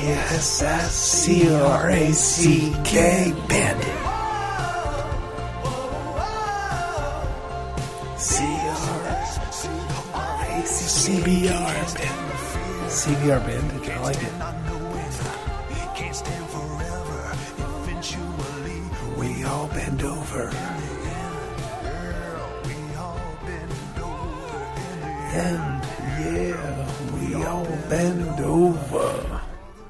BANDIT. Bandit. CBR Bandit. CBR Bandit. I like it. We all bend over. And yeah, we all bend over.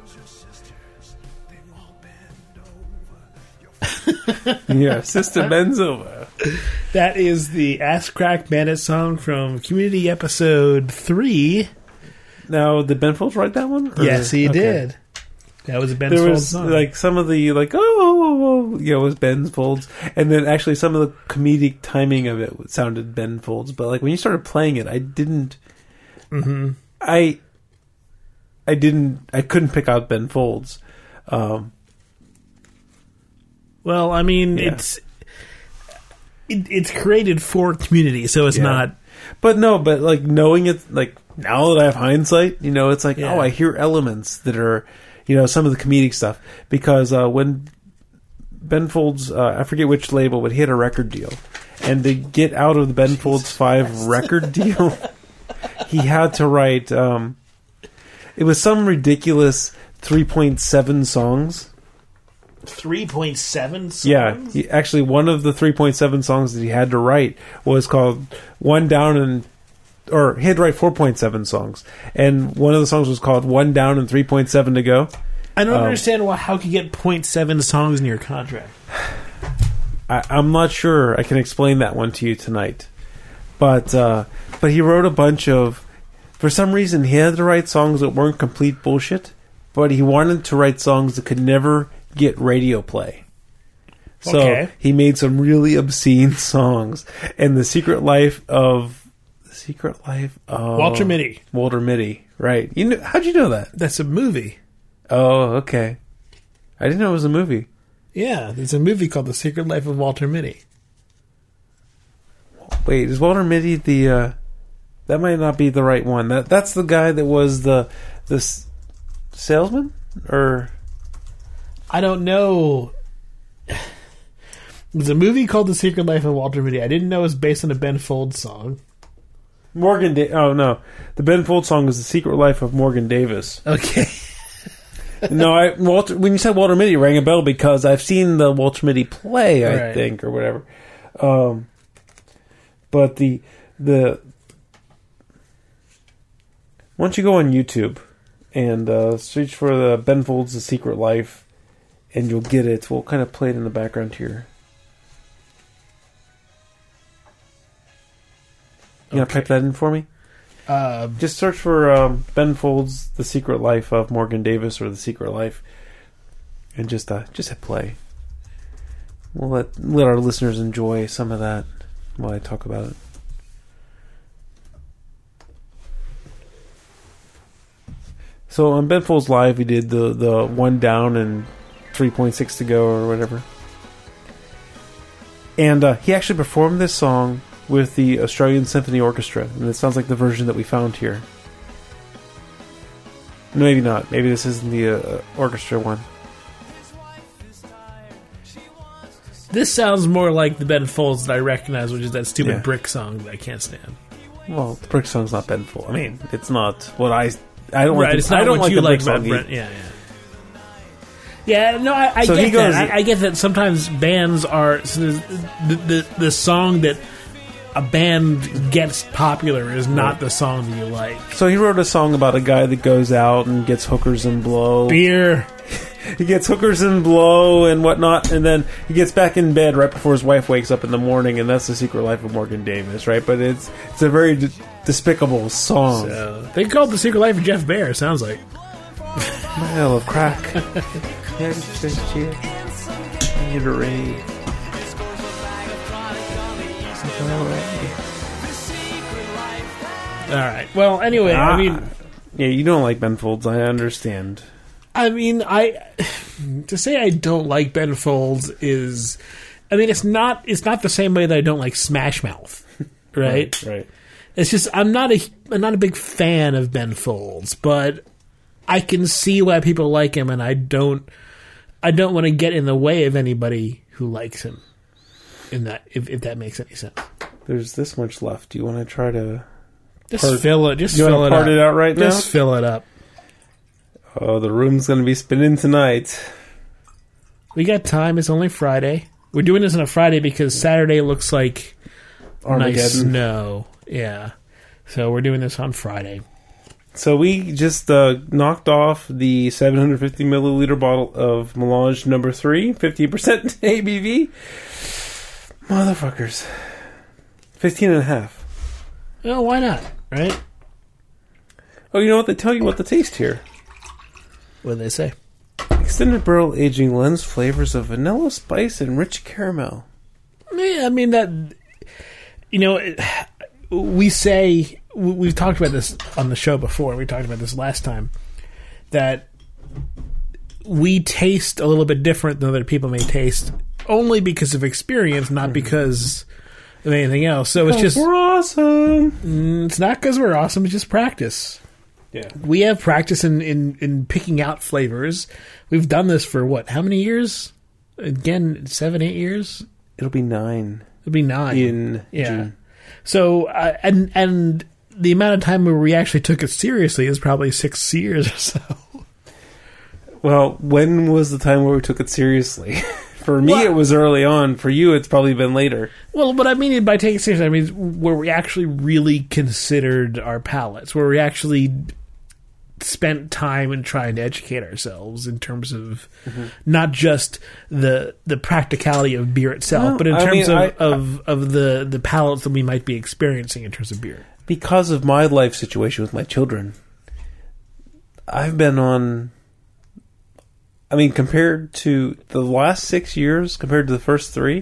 Yeah, Sister bends over. That is the Ass Crack Bandit song from Community Episode 3. Now, did Ben Folds write that one? Yes, he did. That was a Ben There Folds was song. like some of the it was Ben Folds, and then actually some of the comedic timing of it sounded Ben Folds. But like when you started playing it, I didn't. Mm-hmm. I couldn't pick out Ben Folds. Well, I mean, Yeah. it's created for Community, so it's not. But like knowing it, like now that I have hindsight, it's like, Yeah. oh, I hear elements that are, some of the comedic stuff. Because when Ben Folds, I forget which label, but he had a record deal. And to get out of the Ben Folds 5 record deal, he had to write, it was some ridiculous 3.7 songs. 3.7 songs? Yeah, actually, one of the 3.7 songs that he had to write was called One Down and... Or he had to write 4.7 songs. And one of the songs was called One Down and 3.7 to Go. I don't understand how you get 0.7 songs in your contract. I'm not sure I can explain that one to you tonight. But he wrote a bunch of... For some reason, he had to write songs that weren't complete bullshit. But he wanted to write songs that could never get radio play. So he made some really obscene songs. And The Secret Life of Walter Mitty. Walter Mitty, right. How'd you know that? That's a movie. Oh, okay. I didn't know it was a movie. Yeah, there's a movie called The Secret Life of Walter Mitty. Wait, is Walter Mitty the... that might not be the right one. That's the guy that was the salesman? Or... I don't know. There's a movie called The Secret Life of Walter Mitty. I didn't know it was based on a Ben Folds song. Oh, no. The Ben Folds song is The Secret Life of Morgan Davis. Okay. No, when you said Walter Mitty, it rang a bell because I've seen the Walter Mitty play, I think, or whatever. But the once you go on YouTube and search for the Ben Folds The Secret Life, and you'll get it. We'll kind of play it in the background here. You gonna pipe that in for me? Just search for Ben Folds The Secret Life of Morgan Davis or The Secret Life, and just hit play. We'll let our listeners enjoy some of that while I talk about it. So on Ben Folds Live, he did the One Down and 3.6 to Go or whatever. And he actually performed this song with the Australian Symphony Orchestra. And it sounds like the version that we found here. Maybe not. Maybe this isn't the orchestra one. This sounds more like the Ben Folds that I recognize, which is that stupid Brick song that I can't stand. Well, the Brick song's not Ben Folds. I mean, it's not what I don't like. It's not what you like about Brent. Yeah. Yeah, no, I So get that. I get that sometimes bands are... So the song that a band gets popular is not the song that you like. So he wrote a song about a guy that goes out and gets hookers and blow. Beer. He gets hookers and blow and whatnot, and then he gets back in bed right before his wife wakes up in the morning, and that's The Secret Life of Morgan Davis, right? But it's a very despicable song. So, they called The Secret Life of Jeff Bear, sounds like. I love crack. Alright, well, anyway, I mean... Yeah, you don't like Ben Folds, I understand. I mean, to say I don't like Ben Folds is... I mean, it's not the same way that I don't like Smash Mouth, right? Right. It's just, I'm not a big fan of Ben Folds, but I can see why people like him, and I don't want to get in the way of anybody who likes him. In that, if that makes any sense. There's this much left. Do you want to try to fill it? Just you fill want to it part up. it out right now? Just fill it up. Oh, the room's going to be spinning tonight. We got time. It's only Friday. We're doing this on a Friday because Saturday looks like Armageddon. nice snow. Yeah. So we're doing this on Friday. So we just knocked off the 750 milliliter bottle of Melange number 3, 50% ABV. Motherfuckers. 15 and a half. Oh, why not? Right? Oh, you know what? They tell you what to taste here. What do they say? Extended barrel aging lends flavors of vanilla, spice, and rich caramel. Yeah, I mean, that... You know, we say... We've talked about this on the show before. We talked about this last time. That we taste a little bit different than other people may taste only because of experience, not because of anything else. So it's just... We're awesome! It's not because we're awesome. It's just practice. Yeah. We have practice in picking out flavors. We've done this for what? How many years? Again, 7, 8 years? It'll be 9. It'll be 9. In June. So, and the amount of time where we actually took it seriously is probably 6 years or so. Well, when was the time where we took it seriously? For me, it was early on. For you, it's probably been later. Well, but I mean by taking it seriously, I mean where we actually really considered our palates, where we actually spent time in trying to educate ourselves in terms of not just the practicality of beer itself, but in terms of the palates that we might be experiencing in terms of beer. Because of my life situation with my children, I've been on... I mean, compared to the last 6 years, compared to the first 3,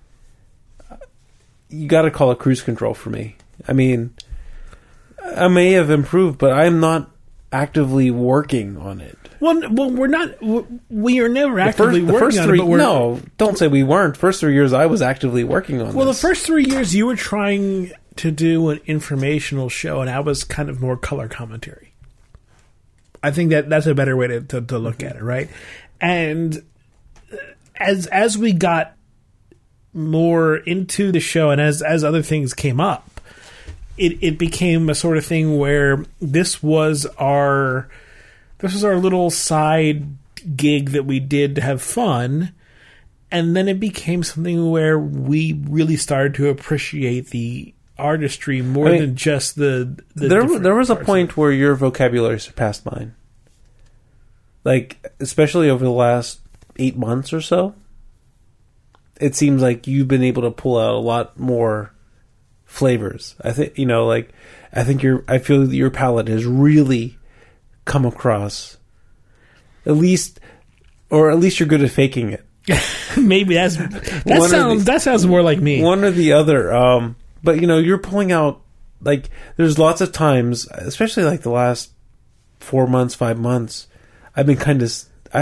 you got to call it cruise control for me. I mean, I may have improved, but I'm not actively working on it. Well, we're not. We are never actively working first on 3, it. But no, don't say we weren't. First 3 years, I was actively working on Well, this. the first 3 years, you were trying to do an informational show, and I was kind of more color commentary. I think that's a better way to look at it, right? And as we got more into the show, and as other things came up, it became a sort of thing where this was our little side gig that we did to have fun, and then it became something where we really started to appreciate the artistry more than just the there was a point where your vocabulary surpassed mine. Like, especially over the last 8 months or so, it seems like you've been able to pull out a lot more flavors. I think, I feel that your palate has really come across, at least you're good at faking it. Maybe that sounds more like me. One or the other. But you're pulling out, like, there's lots of times, especially like the last 4 months, 5 months, I've been kind of,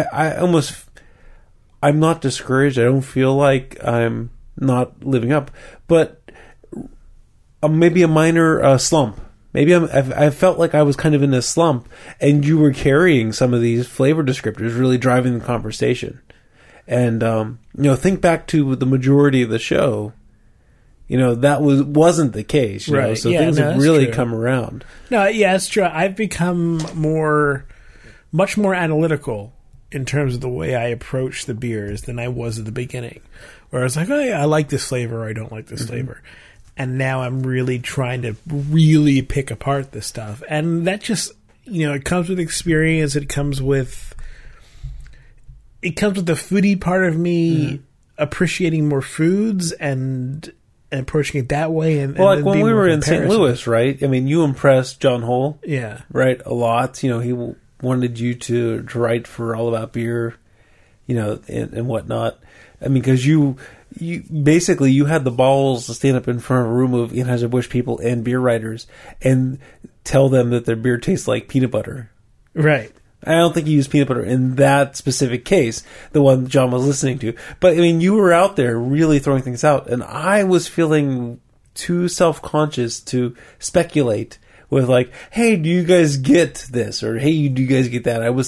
I'm not discouraged. I don't feel like I'm not living up, but maybe a minor slump. Maybe I felt like I was kind of in a slump, and you were carrying some of these flavor descriptors, really driving the conversation. And think back to the majority of the show. That wasn't the case. Right. So things have really come around. No, yeah, it's true. I've become much more analytical in terms of the way I approach the beers than I was at the beginning, where I was like, oh yeah, I like this flavor, or I don't like this flavor. And now I'm really trying to really pick apart this stuff. And that just, it comes with experience. It comes with the foodie part of me appreciating more foods and approaching it that way. And like when we were in St. Louis, right? I mean, you impressed John Hull. Yeah. Right? A lot. He wanted you to write for All About Beer, and whatnot. I mean, because you basically you had the balls to stand up in front of a room of Anheuser-Busch people and beer writers and tell them that their beer tastes like peanut butter. Right. I don't think you used peanut butter in that specific case, the one John was listening to. But, I mean, you were out there really throwing things out, and I was feeling too self-conscious to speculate with like, hey, do you guys get this? Or hey, do you guys get that? I was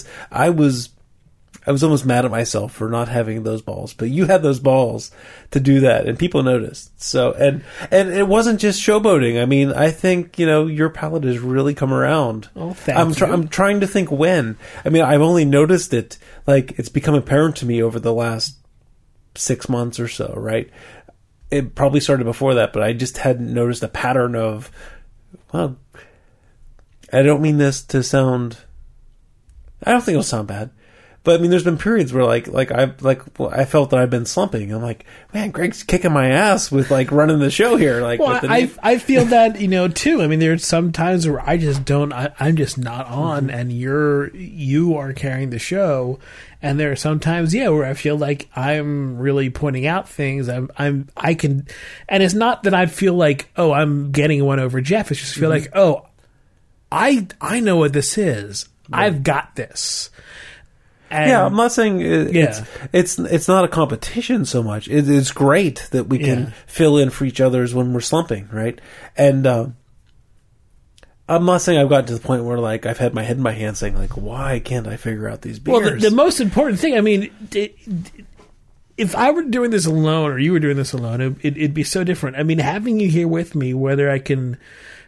almost mad at myself for not having those balls, but you had those balls to do that, and people noticed. So, and it wasn't just showboating. I mean, I think, your palate has really come around. Oh, thank you. I'm trying to think when. I mean, I've only noticed it, like, it's become apparent to me over the last 6 months or so, right? It probably started before that, but I just hadn't noticed a pattern of, well, I don't mean this to sound, I don't think it'll sound bad. But I mean, there's been periods where I felt that I've been slumping. I'm like, man, Greg's kicking my ass with like running the show here. Like, well, I feel that too. I mean, there's some times where I just don't. I'm just not on, and you are carrying the show. And there are some times, where I feel like I'm really pointing out things. I can, and it's not that I feel like, oh, I'm getting one over Jeff. It's just feel like, oh, I know what this is. Right. I've got this. And I'm not saying it's not a competition so much. It's great that we can fill in for each other's when we're slumping, right? And I'm not saying I've gotten to the point where like I've had my head in my hand saying like, why can't I figure out these beers? Well, the most important thing, I mean, if I were doing this alone or you were doing this alone, it'd be so different. I mean, having you here with me, whether I can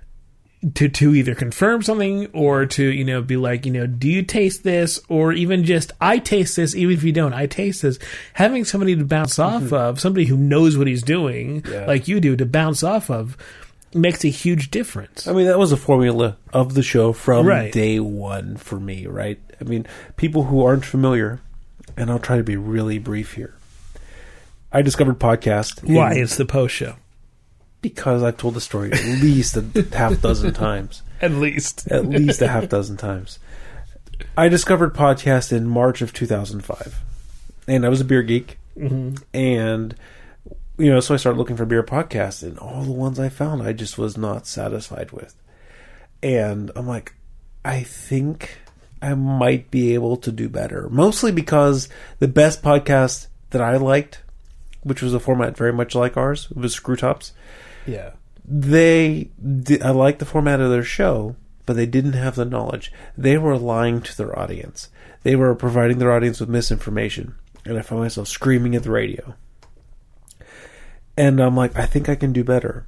to either confirm something or to, be like, do you taste this? Or even just, I taste this, even if you don't, I taste this. Having somebody to bounce off of, somebody who knows what he's doing, like you do, to bounce off of, makes a huge difference. I mean, that was a formula of the show from day one for me, right? I mean, people who aren't familiar, and I'll try to be really brief here. I discovered podcast. Why? It's the post show. Because I've told the story at least a half dozen times. At least a half dozen times. I discovered podcast in March of 2005. And I was a beer geek. Mm-hmm. And, so I started looking for beer podcasts. And all the ones I found, I just was not satisfied with. And I'm like, I think I might be able to do better. Mostly because the best podcast that I liked, which was a format very much like ours, was Screw Tops. Yeah. I liked the format of their show, but they didn't have the knowledge. They were lying to their audience. They were providing their audience with misinformation. And I found myself screaming at the radio. And I'm like, I think I can do better.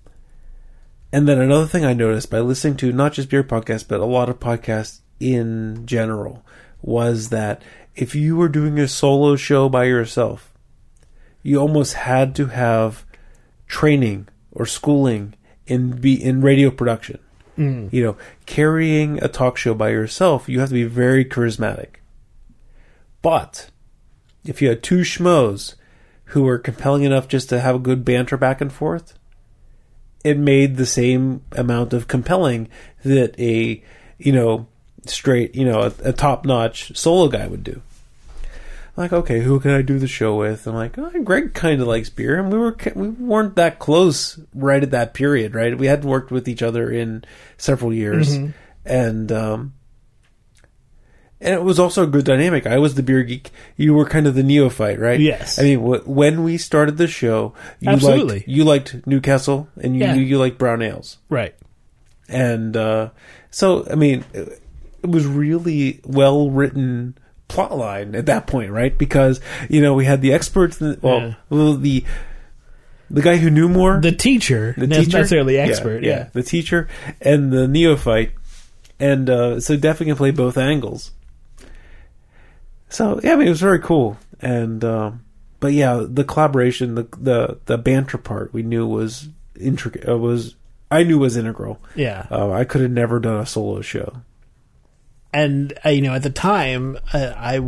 And then another thing I noticed by listening to not just beer podcasts, but a lot of podcasts in general, was that if you were doing a solo show by yourself, you almost had to have training or schooling in radio production. Carrying a talk show by yourself, you have to be very charismatic. But if you had two schmoes who were compelling enough just to have a good banter back and forth, it made the same amount of compelling that a top-notch solo guy would do. Like, okay, who can I do the show with? I'm like, Greg kind of likes beer, and we weren't that close right at that period, right? We hadn't worked with each other in several years, and it was also a good dynamic. I was the beer geek, you were kind of the neophyte, right? Yes. I mean, when we started the show, you liked Newcastle, and you liked brown ales, right? And so, I mean, it was really well written plot line at that point, right? Because we had the experts, the guy who knew more, the teacher, not necessarily expert, the teacher and the neophyte, and so definitely can play both angles. So I mean, it was very cool, and but the collaboration, the banter part, we knew was intricate. I knew was integral. Yeah, I could have never done a solo show. And at the time, I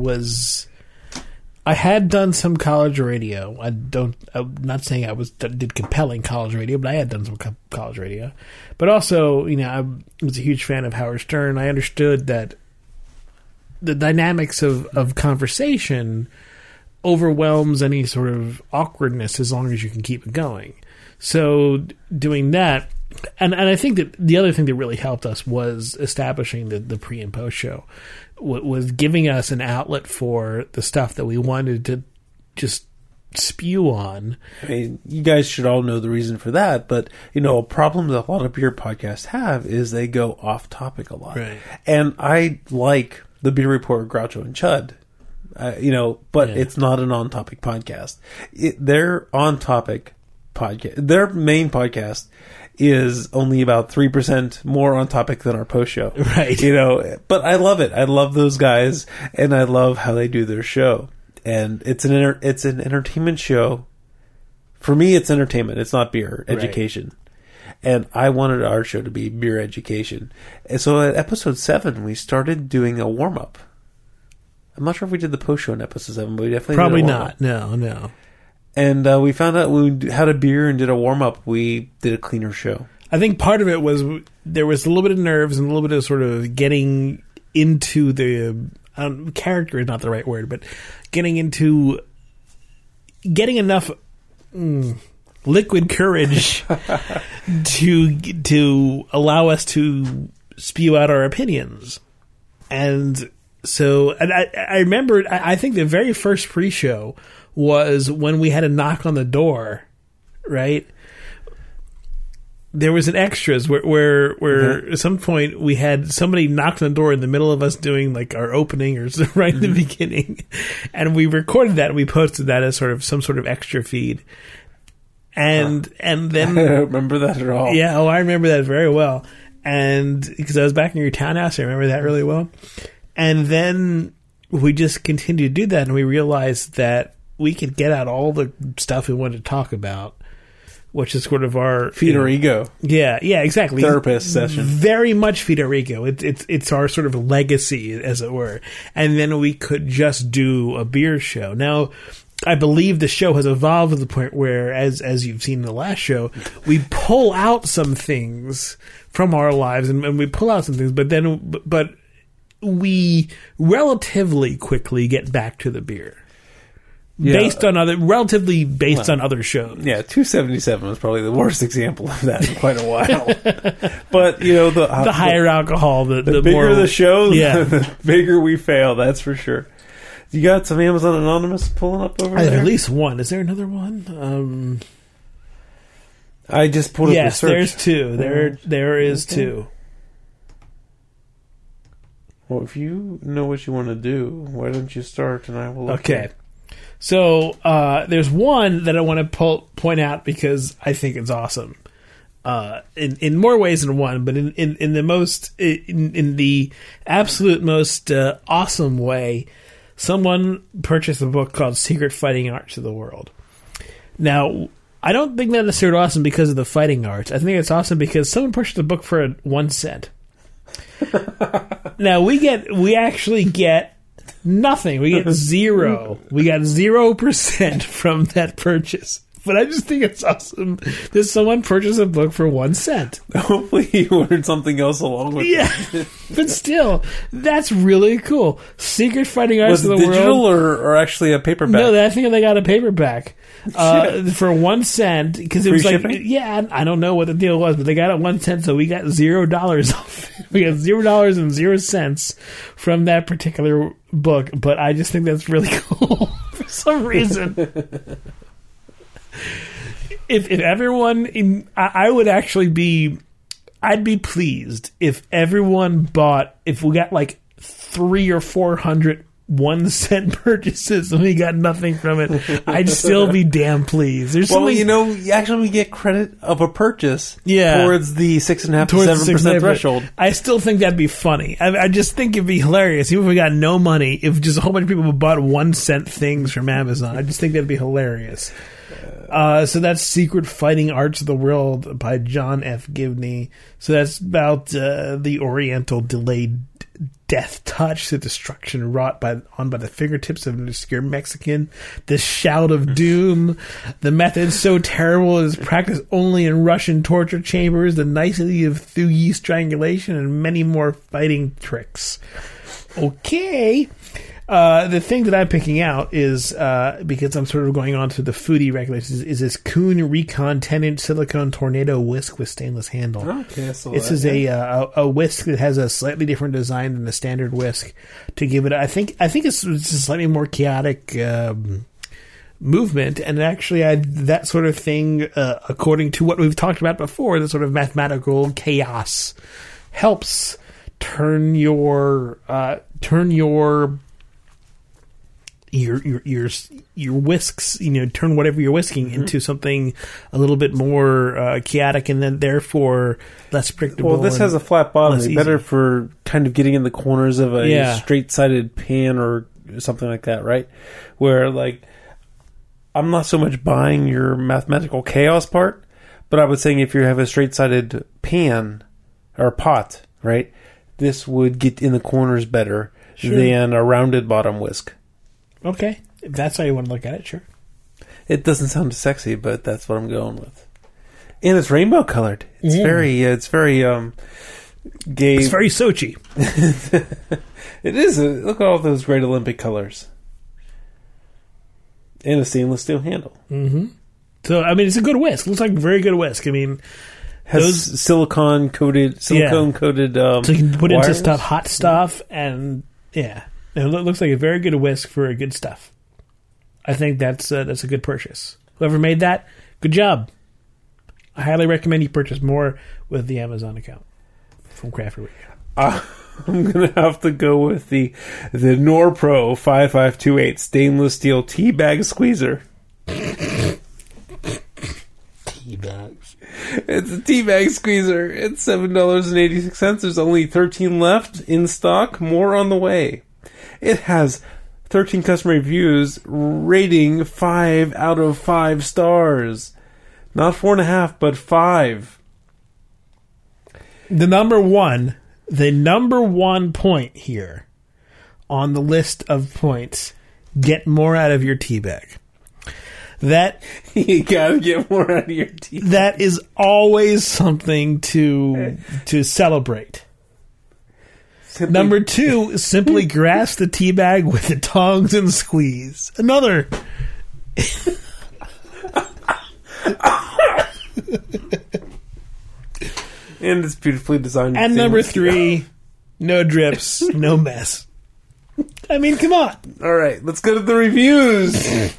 had done some college radio. I'm not saying I did compelling college radio, but I had done some college radio. But also, I was a huge fan of Howard Stern. I understood that the dynamics of conversation overwhelms any sort of awkwardness as long as you can keep it going. So doing that. And I think that the other thing that really helped us was establishing the pre and post show, was giving us an outlet for the stuff that we wanted to just spew on. I mean, you guys should all know the reason for that, but, a problem that a lot of beer podcasts have is they go off topic a lot. Right. And I like the Beer Report, Groucho and Chud, but it's not an on-topic podcast. Their on-topic podcast, their main podcast is only about 3% more on topic than our post show. Right. But I love it. I love those guys, and I love how they do their show. And it's an entertainment show. For me, it's entertainment. It's not beer education. Right. And I wanted our show to be beer education. And so at episode 7, we started doing a warm up. I'm not sure if we did the post show in episode 7, but we definitely probably did a not. No. And we found out when we had a beer and did a warm up, we did a cleaner show. I think part of it was there was a little bit of nerves and a little bit of sort of getting into the character is not the right word, but getting enough liquid courage to allow us to spew out our opinions. And so, and I remember, I think the very first pre-show was when we had a knock on the door, right? There was an extras where at some point we had somebody knock on the door in the middle of us doing like our opening or right in the beginning, and we recorded that and we posted that as sort of some sort of extra feed. And then I don't remember that at all. Yeah, I remember that very well. And because I was back in your townhouse, I remember that really well. And then we just continued to do that, and we realized that we could get out all the stuff we wanted to talk about, which is sort of our feed our ego. Yeah, exactly. Therapist session. Very much feed our ego. It's our sort of legacy, as it were. And then we could just do a beer show. Now, I believe the show has evolved to the point where, as you've seen in the last show, we pull out some things from our lives, and we pull out some things, but we relatively quickly get back to the beer. Yeah. Based on other shows. Yeah, 277 was probably the worst example of that in quite a while. But, the higher alcohol, the bigger more the show, yeah. the bigger we fail, that's for sure. You got some Amazon Anonymous pulling up over there? At least one. Is there another one? I just pulled up the search. Yes, there's two. There is two. Well, if you know what you want to do, why don't you start and I will look. Okay. So there's one that I want to point out because I think it's awesome. In more ways than one, but in the absolute most awesome way, someone purchased a book called Secret Fighting Arts of the World. Now, I don't think that's necessarily awesome because of the fighting arts. I think it's awesome because someone purchased a book for 1 cent. Now we actually get nothing. We get zero. We got 0% from that purchase. But I just think it's awesome that someone purchased a book for 1 cent. Hopefully you learned something else along with it. But still, that's really cool. Secret Fighting Arts of the World. Was it digital or actually a paperback? No, I think they got a paperback for 1 cent. Because it was like, shipping? Yeah, I don't know what the deal was, but they got it 1 cent, so we got $0 off it. We got $0.00 from that particular book. But I just think that's really cool for some reason. If everyone, I would actually be, I'd be pleased if everyone bought, if we got like 300 or 400 1 cent purchases and we got nothing from it, I'd still be damn pleased. There's actually we get credit of a purchase Yeah. towards the 6.5% to 7% threshold. I still think that'd be funny. I just think it'd be hilarious. Even if we got no money, if just a whole bunch of people bought 1 cent things from Amazon, I just think that'd be hilarious. So that's Secret Fighting Arts of the World by John F. Gibney. So that's about the Oriental delayed death touch, the destruction wrought by the fingertips of an obscure Mexican, the shout of doom, the method so terrible it is practiced only in Russian torture chambers, the nicety of Thuyi strangulation, and many more fighting tricks. Okay. The thing that I'm picking out is, because I'm sort of going on to the foodie regulations, is this Kuhn Recon 10-inch silicone tornado whisk with stainless handle. Okay, this is a whisk that has a slightly different design than the standard whisk to give it. I think it's slightly more chaotic movement, and it actually had that sort of thing, according to what we've talked about before, the sort of mathematical chaos helps turn your whisks, turn whatever you're whisking into something a little bit more chaotic, and then therefore less predictable. Well, this has a flat bottom. less It's easy. better for kind of getting in the corners of a Yeah. straight-sided pan or something like that, right? Where, like, I'm not so much buying your mathematical chaos part, but I was saying if you have a straight-sided pan or pot, right, this would get in the corners better than a rounded bottom whisk. Okay, if that's how you want to look at it, sure. It doesn't sound sexy, but that's what I'm going with. And it's rainbow colored. It's very gay. It's very Sochi. It is. Look at all those great Olympic colors. And a stainless steel handle. So, I mean, it's a good whisk. Looks like a very good whisk. I mean, Has silicone coated. So you can put wires. into stuff, hot stuff, and yeah. It looks like a very good whisk for good stuff. I think that's a good purchase. Whoever made that, good job. I highly recommend you purchase more with the Amazon account from Crafter Radio. I'm gonna have to go with the Norpro 5528 stainless steel tea bag squeezer. Tea bags. It's a tea bag squeezer. It's $7.86. There's only 13 left in stock. More on the way. It has 13 customer reviews, rating 5 out of 5 stars. Not 4.5, but 5. The number one point here on the list of points, get more out of your tea bag. That You gotta get more out of your tea. that is always something to celebrate. Simply- Number 2, simply grasp the tea bag with the tongs and squeeze. Another. And it's beautifully designed. And number 3, no drips, no mess. I mean, come on. All right, let's go to the reviews.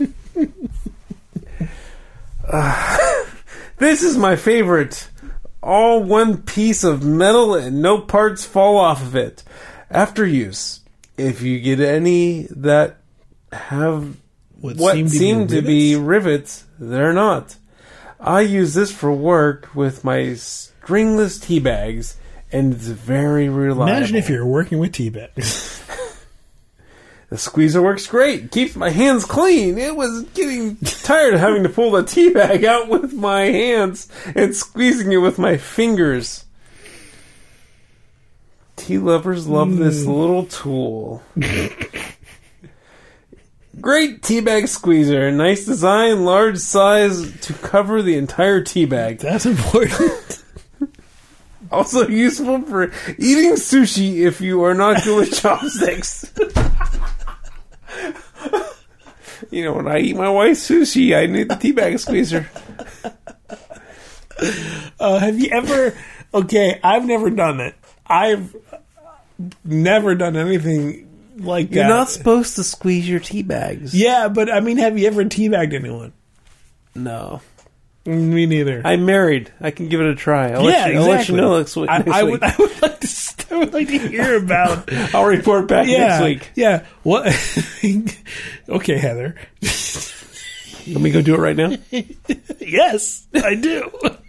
This is my favorite. All one piece of metal and no parts fall off of it. After use, if you get any that have what seem to be rivets, they're not. I use this for work with my stringless tea bags, and it's very reliable. Imagine if you're working with tea bags. The squeezer works great. Keeps my hands clean. It was getting tired of having to pull the tea bag out with my hands and squeezing it with my fingers. Tea lovers love this little tool. Great tea bag squeezer. Nice design, large size to cover the entire tea bag. That's important. Also useful for eating sushi if you are not good with chopsticks. You know, when I eat my wife's sushi, I need the teabag squeezer. Have you ever... Okay, I've never done it. I've never done anything like that. You're not supposed to squeeze your tea bags. Yeah, but I mean, have you ever teabagged anyone? No. Me neither. I'm married. I can give it a try. I'll let you know next week. I would like to hear about... I'll report back next week. Yeah. What? Okay, Heather. Let me go do it right now. Yes, I do.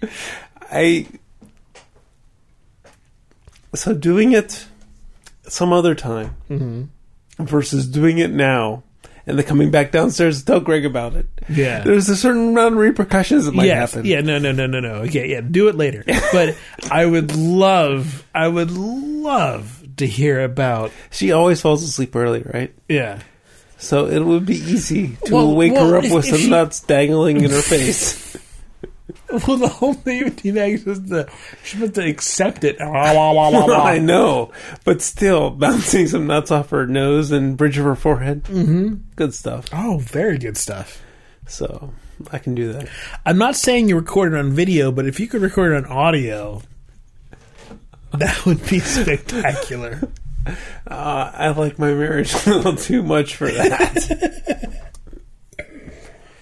So doing it some other time versus doing it now and then coming back downstairs to tell Greg about it. Yeah. There's a certain amount of repercussions that might happen. Yeah, no. Okay, yeah, do it later. But I would love to hear about... She always falls asleep early, right? Yeah. So it would be easy to wake her up with some nuts dangling in her face. Well, the whole thing with teabag is she's supposed to accept it. I know, but still, bouncing some nuts off her nose and bridge of her forehead. Mm-hmm. Good stuff. Oh, very good stuff. So I can do that. I'm not saying you record it on video, but if you could record it on audio, that would be spectacular. I like my marriage a little too much for that.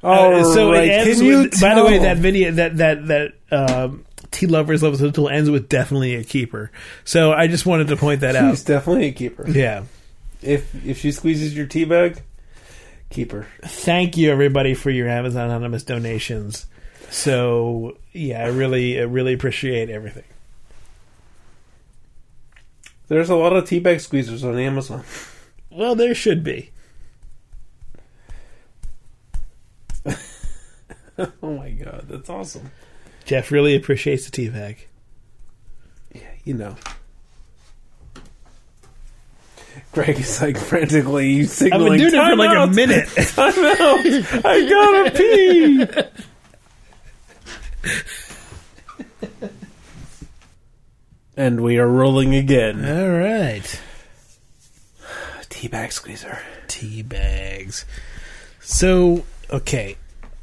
So right. it ends Can you with, by the way, tell? that video that Tea Lovers Love Until ends with definitely a keeper. So I just wanted to point that out. She's definitely a keeper. Yeah. If she squeezes your tea bag, keep her. Thank you, everybody, for your Amazon Anonymous donations. So, yeah, I really appreciate everything. There's a lot of tea bag squeezers on Amazon. Well, there should be. Oh my god, that's awesome. Jeff really appreciates the tea bag. Yeah, you know. Greg is like frantically I've signaling. been doing it for "Time like out! a minute. Time out! I gotta pee! And we are rolling again. All right. Teabag squeezer. Tea bags. So, okay.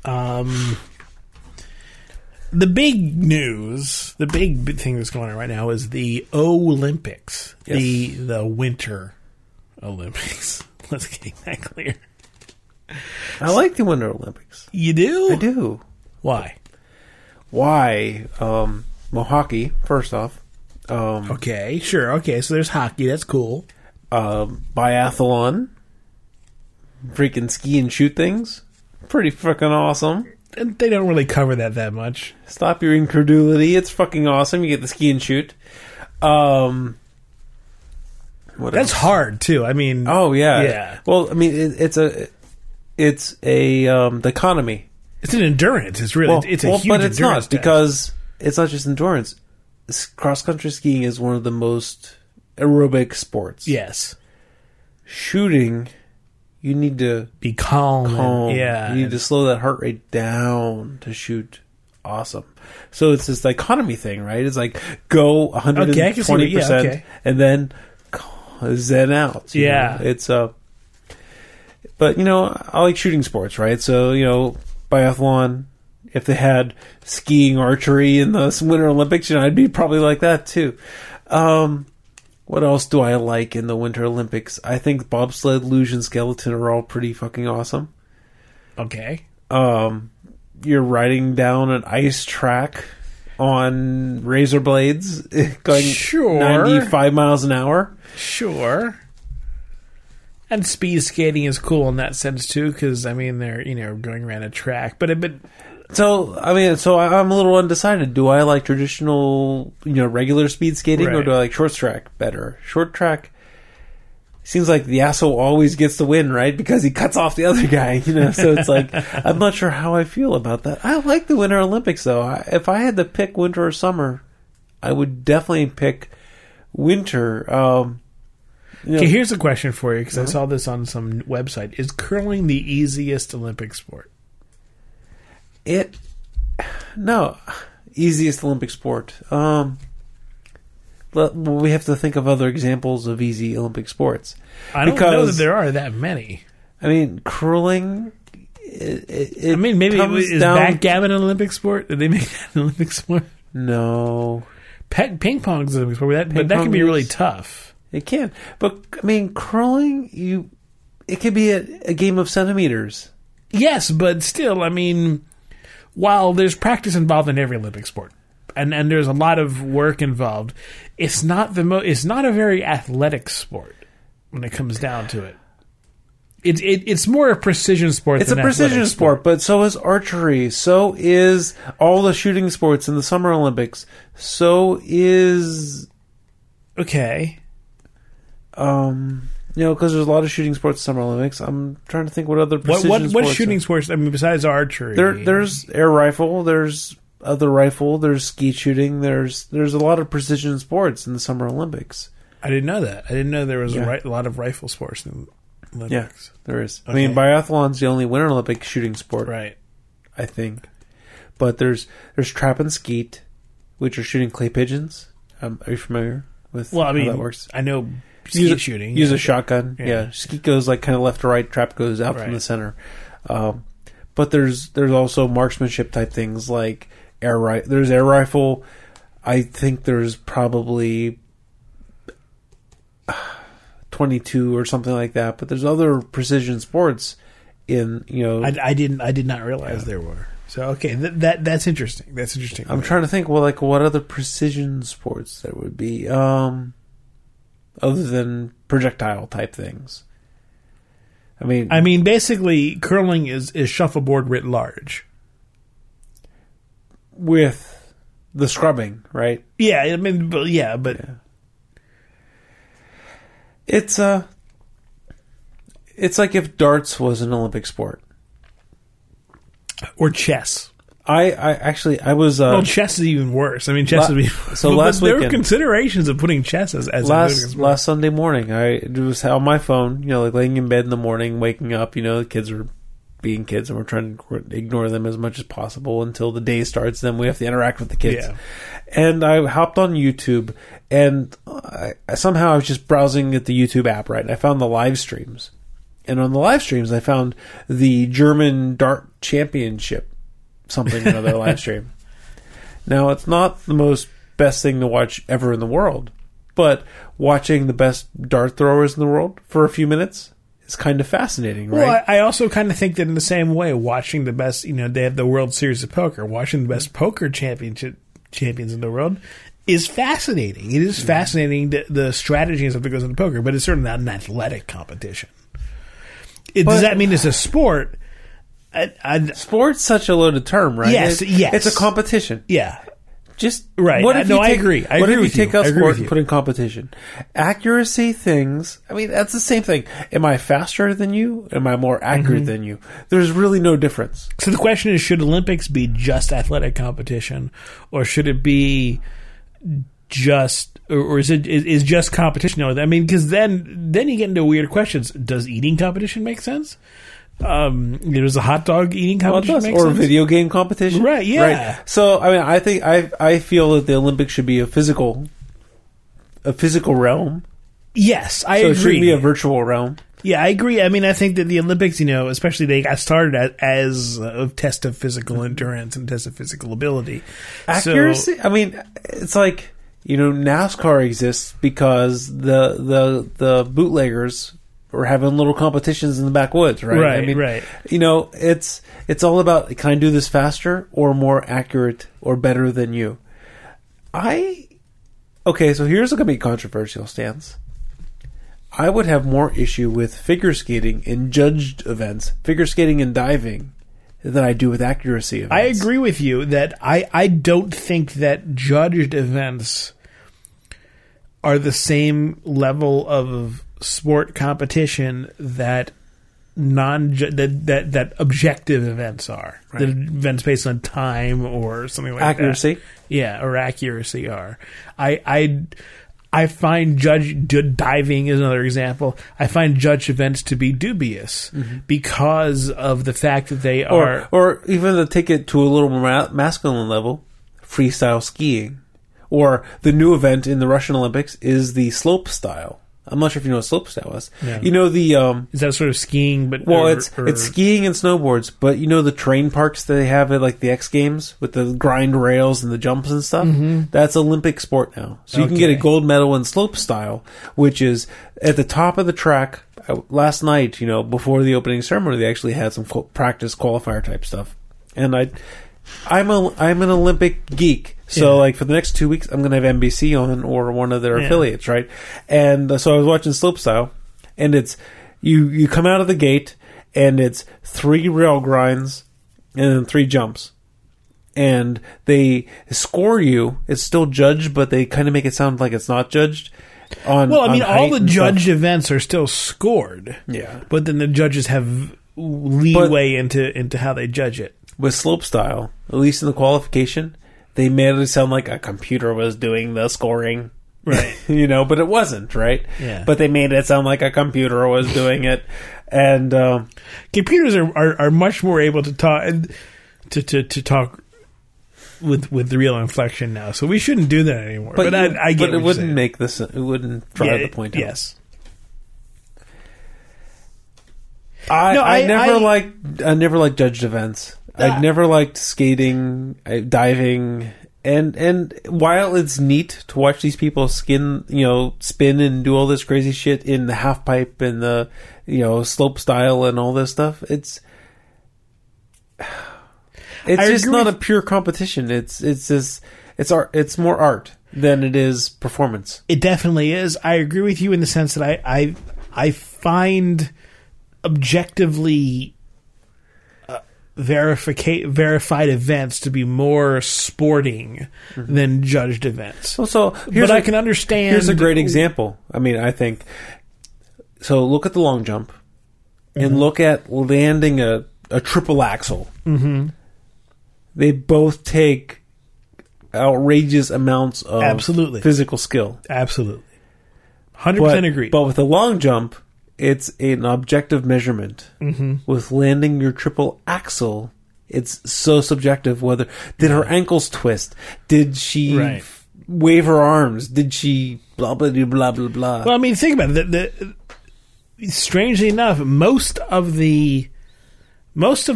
The big news, the big thing that's going on right now is the Olympics. Yes. The Winter Olympics. Let's get that clear. I like the Winter Olympics. You do? I do. Why? Why? Well, hockey, first off. Okay, sure. Okay, so there's hockey. That's cool. Biathlon. Freaking ski and shoot things. Pretty freaking awesome. And they don't really cover that much. Stop your incredulity. It's fucking awesome. You get the ski and shoot. What That's else? hard too. I mean, Oh yeah. Yeah. Well, I mean, it's the economy. it's an endurance. It's really it's a huge but it's endurance not test. because it's not just endurance. Cross country skiing is one of the most aerobic sports. yes, Shooting, you need to be calm. calm. Yeah, You need to slow that heart rate down to shoot. Awesome. So it's this dichotomy thing, right? It's like go 120%, Okay, I can see what- yeah, okay. and then zen out. you Yeah. know? It's but I like shooting sports, right? So biathlon. If they had skiing, archery in the Winter Olympics, I'd be probably like that too. What else do I like in the Winter Olympics? I think bobsled, luge, and skeleton are all pretty fucking awesome. Okay. You're riding down an ice track on razor blades going Sure. 95 miles an hour. Sure. And speed skating is cool in that sense too, because I mean they're going around a track, but So I'm a little undecided. Do I like traditional, regular speed skating, or Right. do I like short track better? Short track seems like the asshole always gets the win, right? Because he cuts off the other guy, So it's like I'm not sure how I feel about that. I like the Winter Olympics though. If I had to pick winter or summer, I would definitely pick winter. okay. Here's a question for you, because I saw this on some website: is curling the easiest Olympic sport? No, easiest Olympic sport. We have to think of other examples of easy Olympic sports. I don't know that there are that many. I mean, curling. I mean, maybe comes is down- backgammon an Olympic sport? Did they make that an Olympic sport? No, Ping pong is an Olympic sport, but that Ping can be pong really is- tough. it can. But I mean, curling. It could be a game of centimeters. Yes, but still, I mean, while there's practice involved in every Olympic sport, and there's a lot of work involved, it's not it's not a very athletic sport when it comes down to it. It's more a precision sport. It's than a an precision athletic sport, but so is archery. So is all the shooting sports in the Summer Olympics. So is Okay. because there's a lot of shooting sports in Summer Olympics. I'm trying to think what other precision What sports shooting are. sports? I mean, besides archery, There's air rifle. There's other rifle. There's skeet shooting. There's a lot of precision sports in the Summer Olympics. I didn't know that. I didn't know there was Yeah. a lot of rifle sports in the Yeah, Olympics. there is. I Okay. mean, biathlon's the only Winter Olympic shooting sport, Right. I think. But there's trap and skeet, which are shooting clay pigeons. Are you familiar with Well, I mean, how that works? I know skeet shooting. Use yeah. a shotgun. Yeah. Yeah. Skeet goes like kind of left to right. Trap goes out Right. from the center. But there's also marksmanship type things like There's air rifle. I think there's probably 22 or something like that. But there's other precision sports, in, you know. I did not realize there were. So okay, that's interesting. That's interesting. I'm trying to think, well, like what other precision sports there would be, other than projectile type things. I mean, basically, curling is shuffleboard writ large. With the scrubbing, right? Yeah, I mean, but yeah. It's like if darts was an Olympic sport. Or chess. I was. Well, chess is even worse. I mean, chess would be. So last there weekend, were considerations of putting chess as last Sunday morning. I was on my phone, you know, like laying in bed in the morning, waking up. You know, the kids were being kids, and we're trying to ignore them as much as possible until the day starts. Then we have to interact with the kids. Yeah. And I hopped on YouTube, and somehow I was just browsing at the YouTube app, right? And I found the live streams. And on the live streams, I found the German Dart Championship, something or other live stream. Now, it's not the most best thing to watch ever in the world, but watching the best dart throwers in the world for a few minutes is kind of fascinating, right? Well, I also kind of think that in the same way, watching the best, you know, they have the World Series of Poker, watching the best poker champions in the world is fascinating. It is fascinating, the strategy and stuff that goes into poker, but it's certainly not an athletic competition. Does that mean it's a sport? Sport's such a loaded term, right? Yes. It's a competition. Yeah. Just right. What if I agree. What if you take out sport and put in competition? Accuracy things. I mean, that's the same thing. Am I faster than you? Am I more accurate than you? There's really no difference. So the question is: should Olympics be just athletic competition, or should it be just, or is just competition? No, I mean, because then you get into weird questions. Does eating competition make sense? There's a hot dog eating competition, or a video game competition, right? Yeah. Right. So I mean, I feel that the Olympics should be a physical realm. Yes, I agree. So it shouldn't be a virtual realm. Yeah, I agree. I mean, I think that the Olympics, you know, especially they got started as a test of physical endurance and test of physical ability, accuracy. I mean, it's like, you know, NASCAR exists because the bootleggers were having little competitions in the backwoods, right? Right, I mean, right. You know, it's all about, can I do this faster or more accurate or better than you? Okay, so here's going to be a controversial stance. I would have more issue with figure skating in judged events, figure skating and diving, than I do with accuracy events. I agree with you that I don't think that judged events are the same level of sport competition that that objective events are. Right. The events based on time or something like accuracy. that. Yeah, or accuracy are. I find diving is another example. I find judge events to be dubious because of the fact that they are, or even to take it to a little more masculine level, freestyle skiing, or the new event in the Russian Olympics is the slope style. I'm not sure if you know what slope style is. Yeah. You know the is that sort of skiing? But it's skiing and snowboards. But you know the terrain parks that they have at like the X Games with the grind rails and the jumps and stuff. That's Olympic sport now. So you can get a gold medal in slope style, which is at the top of the track. Last night, you know, before the opening ceremony, they actually had some practice qualifier type stuff, and I'm an Olympic geek. So, like, for the next 2 weeks, I'm going to have NBC on or one of their affiliates, right? And so I was watching Slopestyle, and it's you come out of the gate, and it's 3 rail grinds and then 3 jumps. And they score you. It's still judged, but they kind of make it sound like it's not judged. All the judged events are still scored. Yeah. But then the judges have leeway into how they judge it. With Slopestyle, at least in the qualification, they made it sound like a computer was doing the scoring. Right. You know, but it wasn't, right? Yeah. But they made it sound like a computer was doing it. And computers are much more able to talk with the real inflection now. So we shouldn't do that anymore. But I get it wouldn't make this, it wouldn't drive the point out. Yes. I never liked judged events. I never liked skating, diving, And while it's neat to watch these people spin and do all this crazy shit in the half pipe and the, slope style and all this stuff, it's just not a pure competition. It's art. It's more art than it is performance. It definitely is. I agree with you in the sense that I find objectively verified events to be more sporting than judged events. But I can understand. Here's a great example. I mean, I think so. Look at the long jump, and look at landing a triple axel. Mm-hmm. They both take outrageous amounts of physical skill. Absolutely, 100% agree. But with the long jump, it's an objective measurement. Mm-hmm. With landing your triple axel, it's so subjective. Whether did her ankles twist? Did she wave her arms? Did she blah blah blah blah blah? Well, I mean, think about it. Strangely enough, most of the most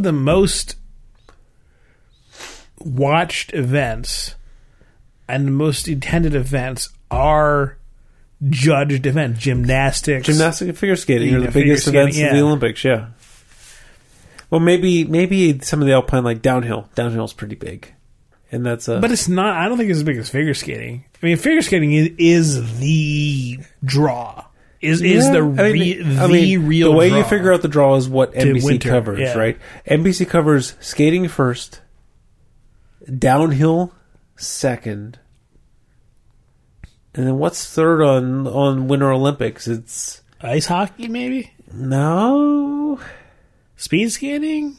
watched events and the most attended events are judged events. Gymnastics and figure skating are the biggest events of the Olympics. Yeah. Well, maybe some of the alpine, like downhill. Downhill's pretty big, and that's but it's not. I don't think it's as big as figure skating. I mean, figure skating is the draw. Is the real. The way draw you figure out the draw is what NBC covers, right? NBC covers skating first, downhill second. And then what's third on Winter Olympics? It's ice hockey, maybe? No. Speed skating?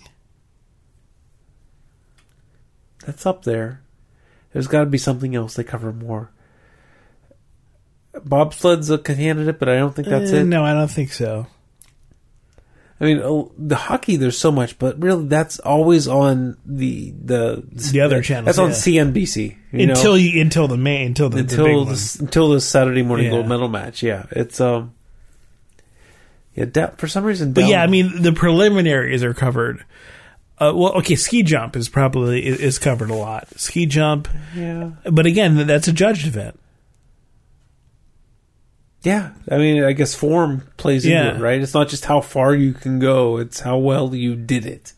That's up there. There's got to be something else they cover more. Bobsled's a candidate, but I don't think that's it. No, I don't think so. I mean, the hockey, there's so much, but really that's always on the other channel. That's on CNBC until the Saturday morning gold medal match. Yeah, it's for some reason. But I mean, the preliminaries are covered. Ski jump is covered a lot. Ski jump, but again, that's a judged event. Yeah, I mean, I guess form plays into it, right? It's not just how far you can go; it's how well you did it.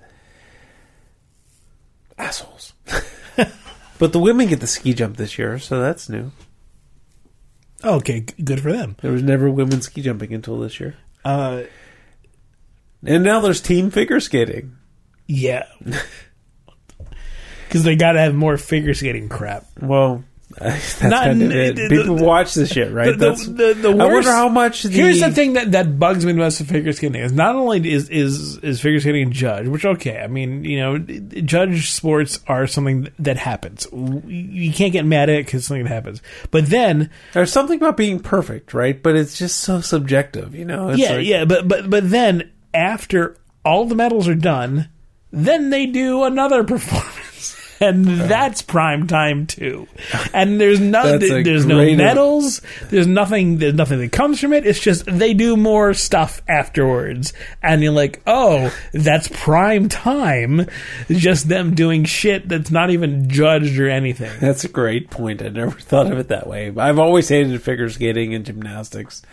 Assholes. But the women get the ski jump this year, so that's new. Okay, good for them. There was never women ski jumping until this year. And now there's team figure skating. Yeah. Because they got to have more figure skating crap. Well, that's kind of it. People watch this shit, right? The worst, I wonder how much. Here's the thing that bugs me most of figure skating is not only is figure skating judged, which I mean, judged sports are something that happens. You can't get mad at it because something happens. But then there's something about being perfect, right? But it's just so subjective, But then after all the medals are done, then they do another performance. And that's prime time too. And there's no medals. There's nothing that comes from it. It's just they do more stuff afterwards, and you're like, oh, that's prime time. It's just them doing shit that's not even judged or anything. That's a great point. I never thought of it that way. I've always hated figure skating and gymnastics.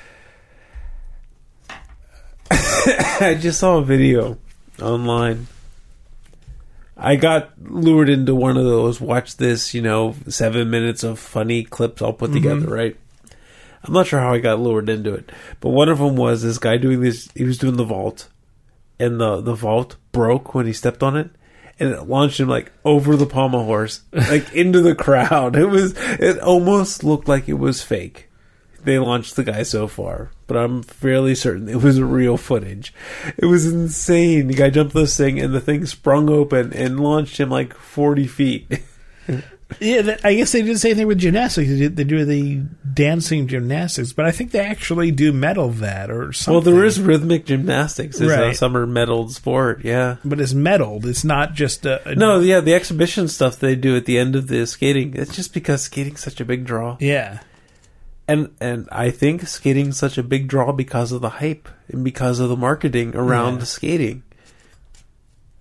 I just saw a video online. I got lured into one of those, watch this, 7 minutes of funny clips all put together, right? I'm not sure how I got lured into it. But one of them was this guy doing this, he was doing the vault. And the vault broke when he stepped on it. And it launched him, over the pommel horse, into the crowd. It almost looked like it was fake. They launched the guy so far, but I'm fairly certain it was real footage. It was insane. The guy jumped this thing, and the thing sprung open and launched him 40 feet. Yeah, I guess they did the same thing with gymnastics. They do the dancing gymnastics, but I think they actually do medal that or something. Well, there is rhythmic gymnastics. It's a summer medaled sport, yeah. But it's medaled. It's not just No, yeah, the exhibition stuff they do at the end of the skating, it's just because skating's such a big draw. Yeah. And I think skating's such a big draw because of the hype and because of the marketing around skating.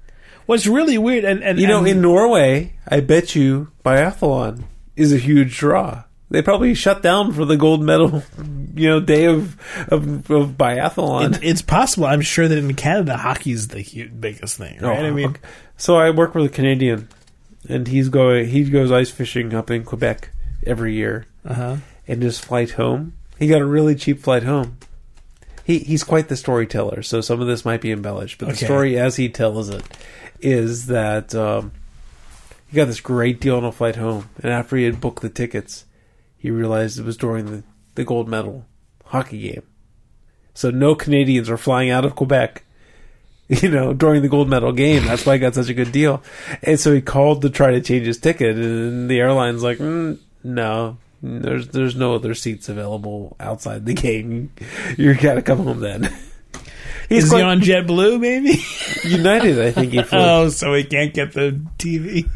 What's really weird, and in Norway, I bet you biathlon is a huge draw. They probably shut down for the gold medal, day of biathlon. It's possible. I'm sure that in Canada, hockey's the biggest thing, right? Okay. So I work with a Canadian, and he goes ice fishing up in Quebec every year. Uh-huh. And his flight home, he got a really cheap flight home. He's quite the storyteller, so some of this might be embellished, but the story as he tells it is that he got this great deal on a flight home, and after he had booked the tickets, he realized it was during the gold medal hockey game. So no Canadians are flying out of Quebec, during the gold medal game. That's why he got such a good deal. And so he called to try to change his ticket, and the airline's like, no, there's no other seats available outside the game. You gotta come home then. Is he on JetBlue, maybe? United, I think he flew. Oh, so he can't get the TV.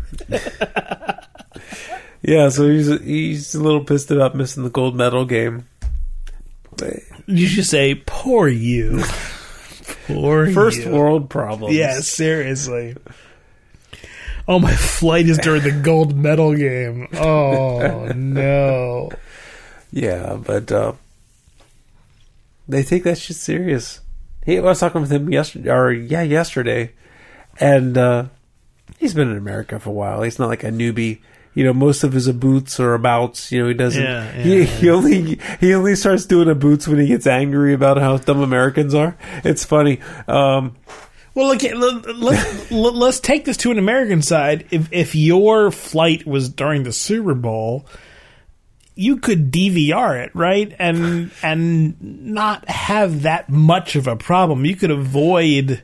Yeah, so he's a little pissed about missing the gold medal game. You should say, poor you. First world problems. Yeah, seriously. Oh, my flight is during the gold medal game. Oh, no. Yeah, but they take that shit serious. I was talking with him yesterday, and he's been in America for a while. He's not like a newbie. Most of his aboots are abouts. He doesn't. He only starts doing aboots when he gets angry about how dumb Americans are. It's funny. Well, look, let's take this to an American side. If your flight was during the Super Bowl, you could DVR it, right, and not have that much of a problem. You could avoid.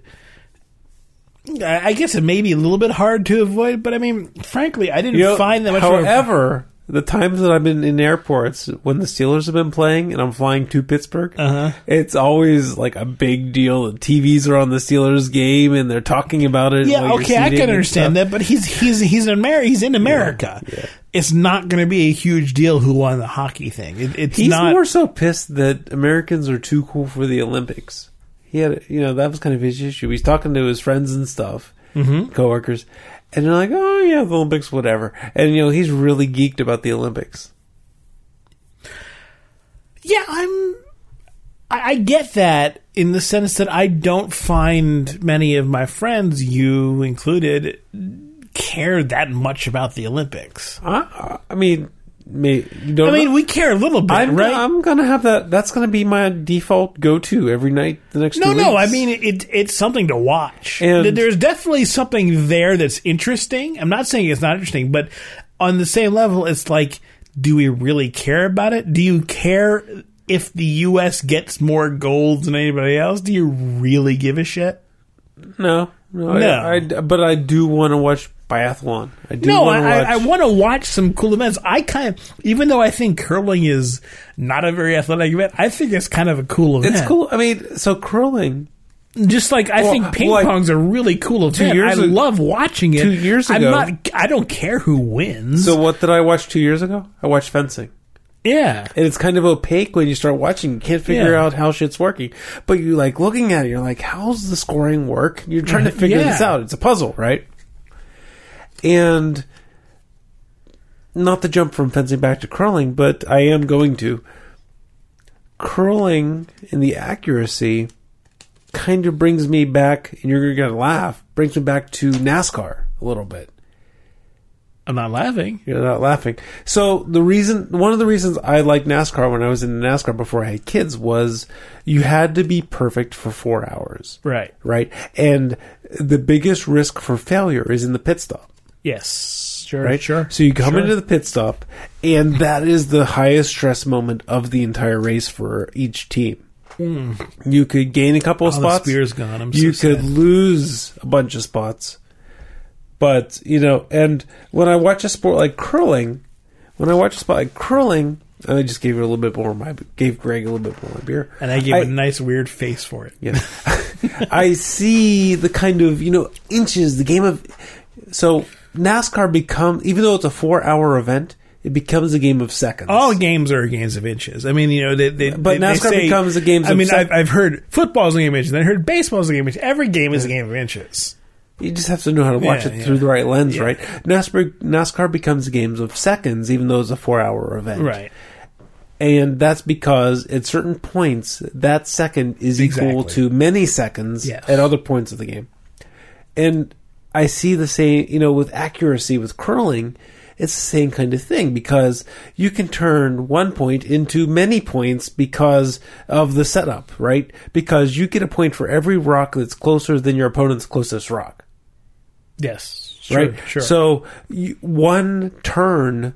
I guess it may be a little bit hard to avoid, but I mean, frankly, I didn't find that much. However, the times that I've been in airports when the Steelers have been playing and I'm flying to Pittsburgh, it's always like a big deal. The TVs are on the Steelers game and they're talking about it. Yeah, okay, I can understand that, but he's in America. Yeah. It's not going to be a huge deal who won the hockey thing. He's more so pissed that Americans are too cool for the Olympics. He had, that was kind of his issue. He's talking to his friends and stuff, coworkers, and they're like, "Oh yeah, the Olympics, whatever." And he's really geeked about the Olympics. Yeah, I get that in the sense that I don't find many of my friends, you included, care that much about the Olympics. I mean, we care a little bit, right? I'm going to have that. That's going to be my default go-to every night the next 2 weeks. No, I mean, it's something to watch. And there's definitely something there that's interesting. I'm not saying it's not interesting, but on the same level, it's like, do we really care about it? Do you care if the U.S. gets more golds than anybody else? Do you really give a shit? No. But I do want to watch biathlon. I want to watch some cool events. Even though I think curling is not a very athletic event, I think it's kind of a cool event. It's cool. I mean, so curling. Just like I think ping pong's a really cool event. I love watching it. 2 years ago. I don't care who wins. So what did I watch 2 years ago? I watched fencing. Yeah. And it's kind of opaque when you start watching. You can't figure out how shit's working. But you like looking at it, you're like, how's the scoring work? You're trying to figure this out. It's a puzzle, right? And not to jump from fencing back to curling, but I am going to. Curling and the accuracy kind of brings me back, and you're going to laugh, brings me back to NASCAR a little bit. I'm not laughing. You're not laughing. So one of the reasons I liked NASCAR when I was in NASCAR before I had kids was you had to be perfect for 4 hours. Right. Right? And the biggest risk for failure is in the pit stop. Yes. Sure. Right? Sure. So you come into the pit stop, and that is the highest stress moment of the entire race for each team. You could gain a couple of spots. The spear's gone. You could lose a bunch of spots. But, and when I watch a sport like curling, I just gave her a little bit more. Gave Greg a little bit more of my beer. And I gave a nice weird face for it. Yeah. I see the kind of, inches, the game of... So NASCAR even though it's a 4-hour event, it becomes a game of seconds. All games are games of inches. I mean, but NASCAR becomes a game of seconds. I've heard football's a game of inches. Then I heard baseball's a game of inches. Every game is a game of inches. You just have to know how to watch it through the right lens, right? NASCAR becomes games of seconds, even though it's a 4-hour event. Right. And that's because at certain points, that second is equal to many seconds at other points of the game. And I see the same, with accuracy with curling, it's the same kind of thing, because you can turn one point into many points because of the setup, right? Because you get a point for every rock that's closer than your opponent's closest rock. Yes. Right? Sure. So one turn,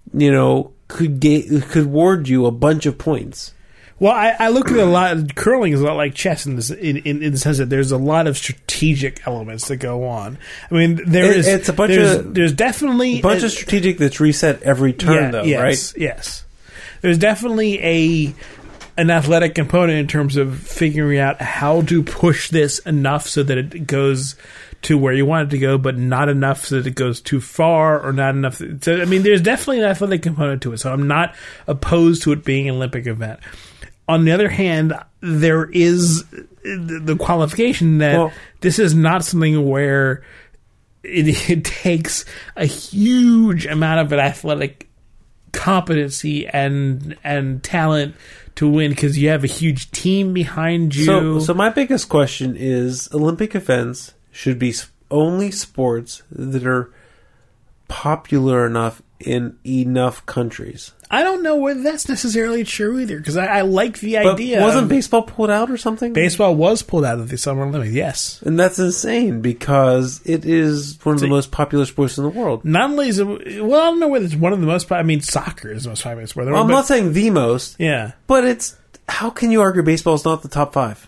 could ward you a bunch of points. Well, I look at a lot. Curling is a lot like chess in the sense that there's a lot of strategic elements that go on. I mean, there's definitely a bunch of strategic that's reset every turn, right? Yes. There's definitely an athletic component in terms of figuring out how to push this enough so that it goes to where you want it to go, but not enough so that it goes too far, or not enough. So, I mean, there's definitely an athletic component to it. So I'm not opposed to it being an Olympic event. On the other hand, there is the qualification that this is not something where it takes a huge amount of an athletic competency and talent to win, because you have a huge team behind you. So my biggest question is, Olympic events should be only sports that are popular enough in enough countries. I don't know whether that's necessarily true either, because I like the idea. Wasn't baseball pulled out or something? Baseball was pulled out of the Summer Olympics, yes. And that's insane, because it is one of the most popular sports in the world. Not only is it, I don't know whether it's one of the most popular. I mean, soccer is the most popular sport. I'm not saying the most. Yeah. But how can you argue baseball is not the top 5?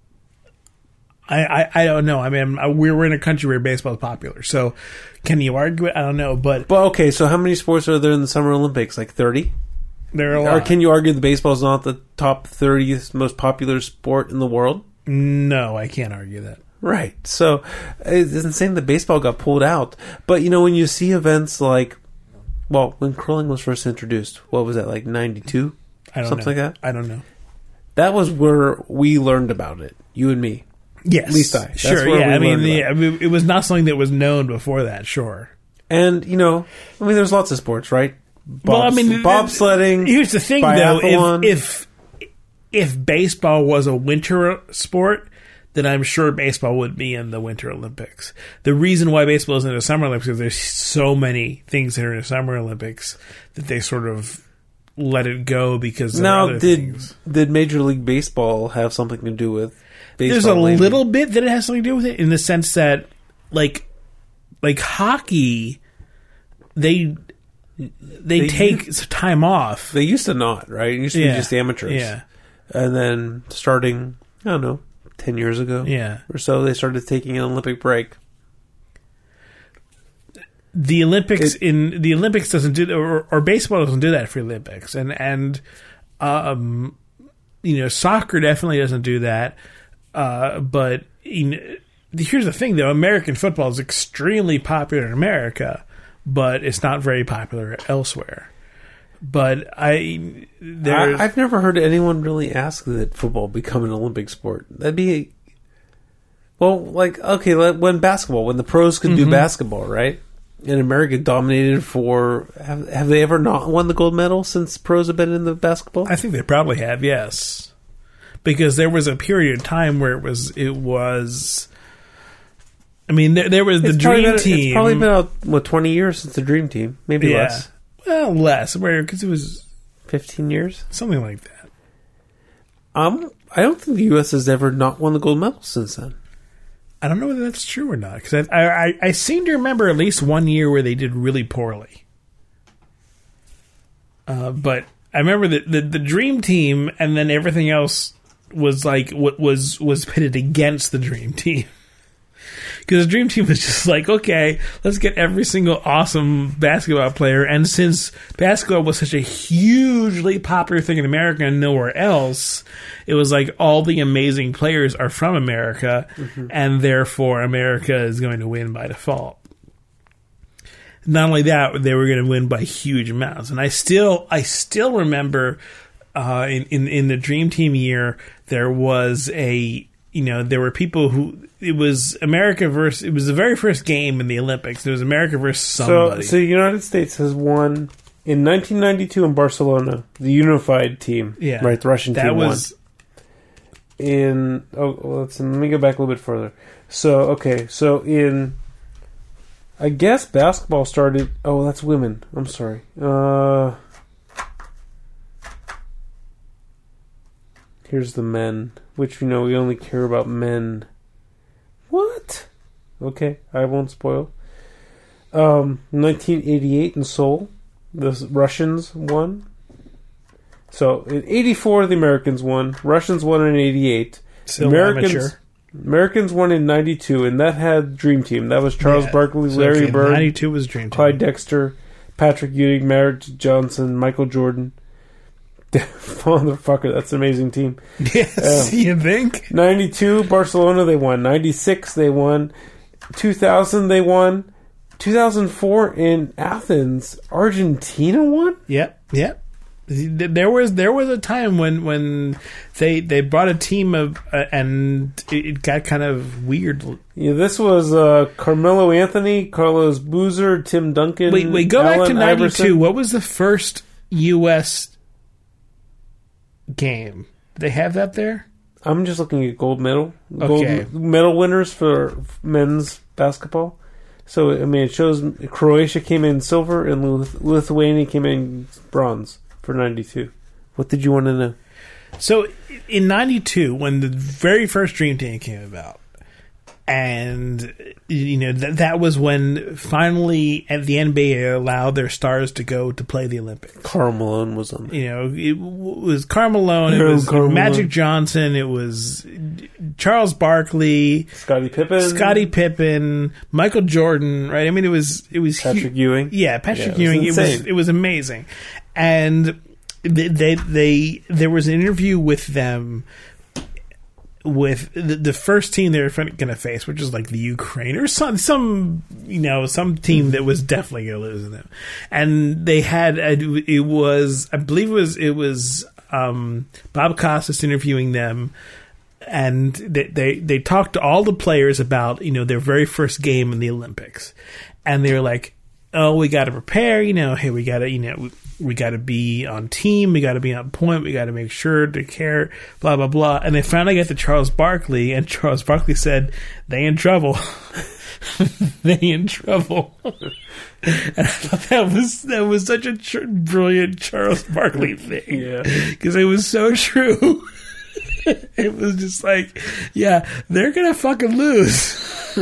I don't know. I mean, we're in a country where baseball is popular, so can you argue it? I don't know, but okay. So how many sports are there in the Summer Olympics? Like 30? There are a lot. Or can you argue that baseball is not the top 30th most popular sport in the world? No, I can't argue that. Right. So it's insane that baseball got pulled out. But when you see events like, when curling was first introduced, what was that, like 92? Something like that. I don't know. That was where we learned about it. You and me. Yes. At least I. Sure, yeah. I mean, it was not something that was known before that, sure. And, there's lots of sports, right? Bobsledding. Here's the thing, biathlon. though. If baseball was a winter sport, then I'm sure baseball would be in the Winter Olympics. The reason why baseball isn't in the Summer Olympics is there's so many things that are in the Summer Olympics that they sort of let it go because of other things. Did Major League Baseball have something to do with baseball? There's a little bit that it has something to do with it, in the sense that, like hockey, they take time off. They used to not, right? It used to be just amateurs. Yeah. And then starting, I don't know, 10 years ago or so, they started taking an Olympic break. The Olympics doesn't do, or baseball doesn't do that for the Olympics, and soccer definitely doesn't do that. But here's the thing, though: American football is extremely popular in America, but it's not very popular elsewhere. But I've never heard anyone really ask that football become an Olympic sport. That'd be when the pros could do basketball, right? And America dominated for... Have they ever not won the gold medal since pros have been in the basketball? I think they probably have, yes. Because there was a period of time where it was... I mean, there was the Dream Team. It's probably been about, 20 years since the Dream Team? Maybe less. Well, less. Because it was... 15 years? Something like that. I don't think the U.S. has ever not won the gold medal since then. I don't know whether that's true or not, because I seem to remember at least one year where they did really poorly. But I remember that the Dream Team, and then everything else was like what was pitted against the Dream Team. Because the Dream Team was just like, okay, let's get every single awesome basketball player. And since basketball was such a hugely popular thing in America and nowhere else, it was like all the amazing players are from America, and therefore America is going to win by default. Not only that, they were going to win by huge amounts. And I still remember in the Dream Team year, there was a there were people who it was America versus. It was the very first game in the Olympics. It was America versus somebody. So the United States has won in 1992 in Barcelona. The unified team, right? The Russian team won. Let me go back a little bit further. So I guess basketball started. Oh, that's women. I'm sorry. Here's the men, which we only care about men. What? Okay, I won't spoil. 1988 in Seoul, the Russians won. So in 84 the Americans won. Russians won in 88. Still amateur. Americans won in 92, and that had Dream Team. That was Charles Barkley, Larry Bird, 92 was Dream Team. Clyde Dexter, Patrick Ewing, Merritt Johnson, Michael Jordan. Motherfucker, that's an amazing team. Yes, you think? 92, Barcelona, they won. 96, they won. 2000, they won. 2004 in Athens, Argentina won? Yep. There was a time when they brought a team of and it got kind of weird. Yeah, this was Carmelo Anthony, Carlos Boozer, Tim Duncan. Wait, go back to 92. Iverson. What was the first U.S. game? They have that there? I'm just looking at gold medal. Okay. Gold medal winners for men's basketball. So, it shows Croatia came in silver and Lithuania came in bronze for 92. What did you want to know? So, in 92, when the very first Dream Team came about, and that was when finally the NBA allowed their stars to go to play the Olympics. Karl Malone was on there. It was Karl Malone, it was Magic Johnson, it was Charles Barkley, Scottie Pippen, Michael Jordan, right? I mean, it was Patrick Ewing. Yeah, Patrick Ewing. It was amazing, and there was an interview with them. With the first team they were going to face, which is like the Ukraine or some team that was definitely going to lose to them, and they had I believe it was Bob Costas interviewing them, and they talked to all the players about their very first game in the Olympics, and they were like, oh, we got to prepare, hey, we got to we got to be on team. We got to be on point. We got to make sure to care, blah, blah, blah. And they finally got to Charles Barkley, and Charles Barkley said, they in trouble. They in trouble. And I thought that was such a brilliant Charles Barkley thing. Yeah. Because it was so true. It was just like, yeah, they're going to fucking lose.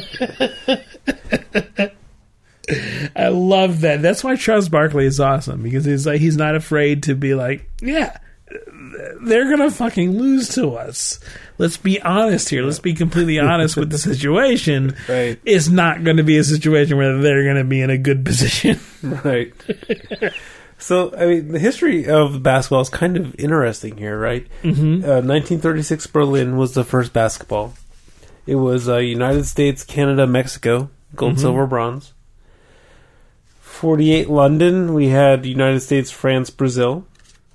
I love that. That's why Charles Barkley is awesome, because he's not afraid to be like, yeah, they're gonna fucking lose to us. Let's be honest here. Let's be completely honest with the situation. Right. It's not going to be a situation where they're going to be in a good position. Right. So, the history of basketball is kind of interesting here, right? Mm-hmm. 1936 Berlin was the first basketball. It was United States, Canada, Mexico, gold, silver, bronze. 48 London, we had United States, France, Brazil.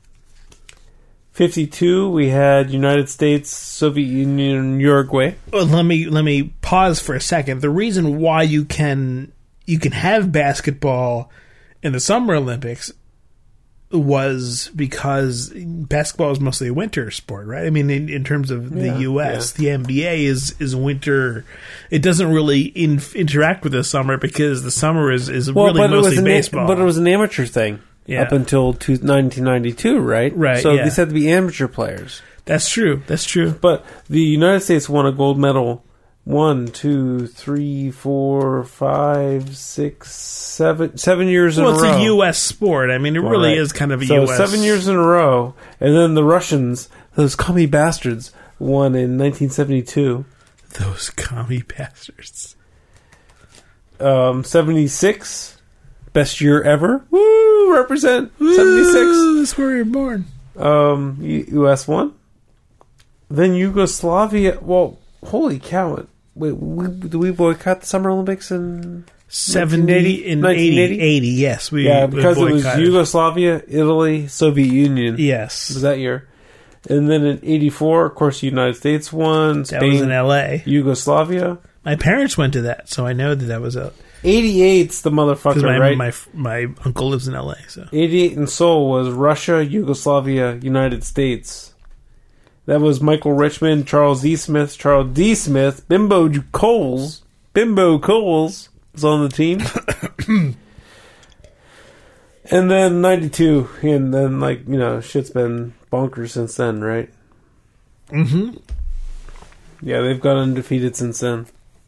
52, we had United States, Soviet Union, Uruguay. Well, let me pause for a second. The reason why you can have basketball in the Summer Olympics was because basketball is mostly a winter sport, right? I mean, in terms of the U.S., the NBA is winter. It doesn't really interact with the summer because the summer is really mostly baseball. But it was an amateur thing up until 1992, right? Right. So these had to be amateur players. That's true. But the United States won a gold medal 7 years in a row. Well, it's a U.S. sport. I mean, it really is kind of a U.S. 7 years in a row. And then the Russians, those commie bastards, won in 1972. Those commie bastards. 76, best year ever. Woo! Represent. Woo, 76. that's where you're born. U.S. won. Then Yugoslavia. Well, holy cow! Wait, do we boycott the Summer Olympics in 1980? 80, yes. Because it was Yugoslavia, Italy, Soviet Union. Yes. It was that year. And then in 84, of course, the United States won. That was in L.A. Yugoslavia. My parents went to that, so I know that was a... 88's the motherfucker, because right? my uncle lives in L.A., so... 88 in Seoul was Russia, Yugoslavia, United States. That was Michael Richmond, Charles D. Smith, Bimbo Coles was on the team. And then 92, and then, shit's been bonkers since then, right? Mm-hmm. Yeah, they've gone undefeated since then.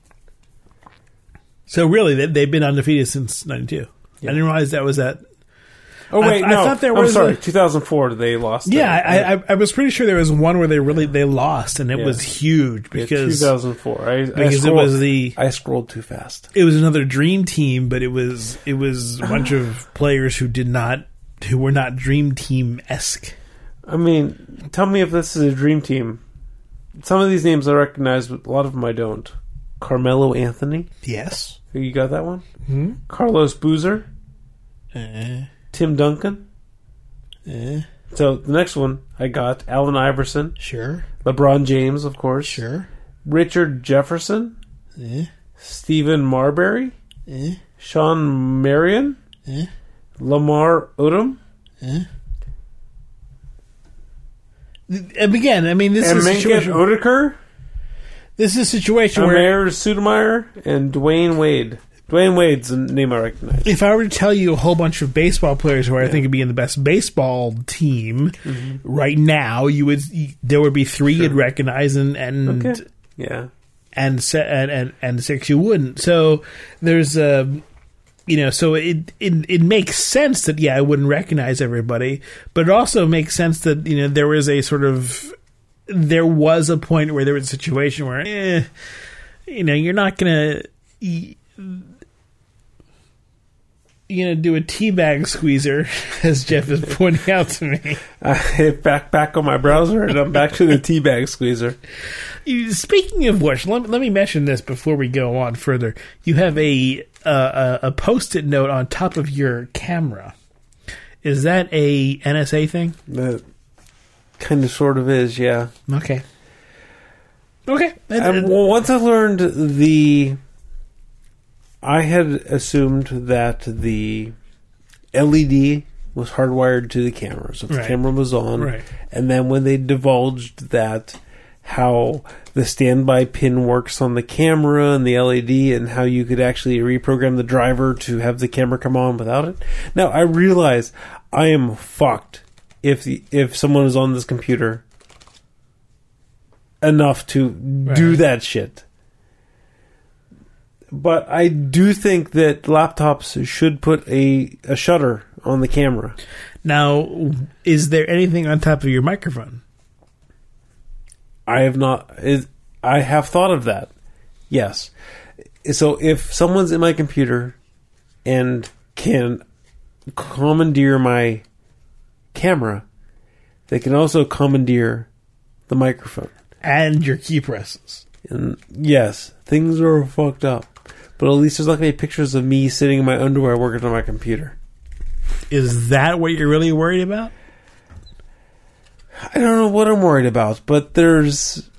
So really, they've been undefeated since 92. Yeah. I didn't realize that was that... Oh, wait, I no. thought there was 2004 they lost. Yeah, I was pretty sure there was one where they lost, and it was huge because... 2004. I scrolled too fast. It was another dream team, but it was a bunch of players who were not dream team-esque. I mean, tell me if this is a dream team. Some of these names I recognize, but a lot of them I don't. Carmelo Anthony. Yes. You got that one? Mm-hmm. Carlos Boozer. Tim Duncan. So the next one I got Allen Iverson. Sure. LeBron James, of course. Sure. Richard Jefferson. Stephen Marbury. Sean Marion. Lamar Odom. And again, I mean, this is a situation. Odeker. This is a situation where Amir Stoudemire and Dwayne Wade. Dwayne Wade's a name I recognize. If I were to tell you a whole bunch of baseball players who I think would be in the best baseball team right now, there would be three you'd recognize and okay. Yeah. And six you wouldn't. So there's so it makes sense that I wouldn't recognize everybody, but it also makes sense that there was a point where there was a situation where you're not gonna do a teabag squeezer, as Jeff is pointing out to me. I hit back on my browser, and I'm back to the teabag squeezer. Speaking of which, let me mention this before we go on further. You have a Post-it note on top of your camera. Is that a NSA thing? That kind of sort of is, yeah. Okay. Well, once I learned I had assumed that the LED was hardwired to the camera, so the camera was on. Right. And then when they divulged that, how the standby pin works on the camera and the LED, and how you could actually reprogram the driver to have the camera come on without it. Now, I realize I am fucked if someone is on this computer enough to do that shit. But I do think that laptops should put a shutter on the camera. Now, is there anything on top of your microphone? I have not. I have thought of that. Yes. So if someone's in my computer and can commandeer my camera, they can also commandeer the microphone. And your key presses. And yes, things are fucked up. But at least there's not going to be pictures of me sitting in my underwear working on my computer. Is that what you're really worried about? I don't know what I'm worried about, but there's...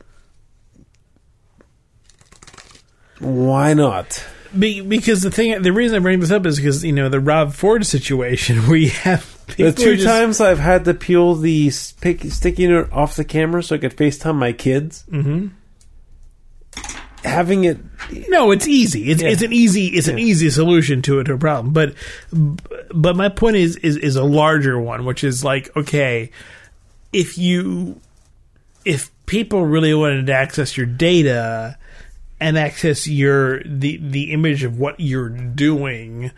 Why not? Because the reason I bring this up is because, the Rob Ford situation where you have people... The two times I've had to peel the sticky note off the camera so I could FaceTime my kids... Mm-hmm. Having it... No, it's easy. It's an easy solution to a problem. But my point is a larger one, which is like, okay, if people really wanted to access your data and access the image of what you're doing,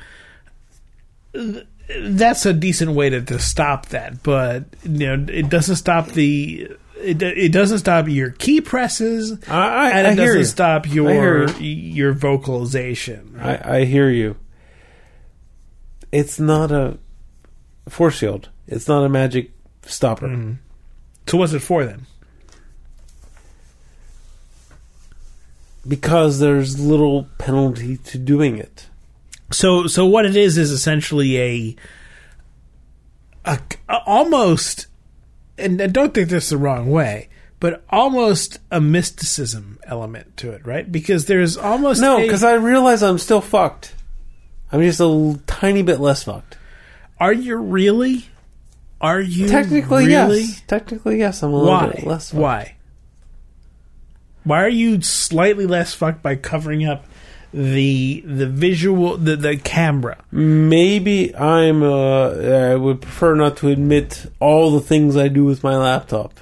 that's a decent way to stop that. But it doesn't stop It doesn't stop your key presses, and it doesn't stop your vocalization. Right? I hear you. It's not a force field. It's not a magic stopper. Mm-hmm. So what's it for then? Because there's little penalty to doing it. So what it is essentially a almost... and I don't think this the wrong way, but almost a mysticism element to it, right? Because there's almost No, because I realize I'm still fucked. I'm just tiny bit less fucked. Are you really? Are you Technically, really? yes. Technically, yes. I'm a little bit less fucked. Why? Why are you slightly less fucked by covering up the visual, the camera? Maybe I would prefer not to admit all the things I do with my laptop.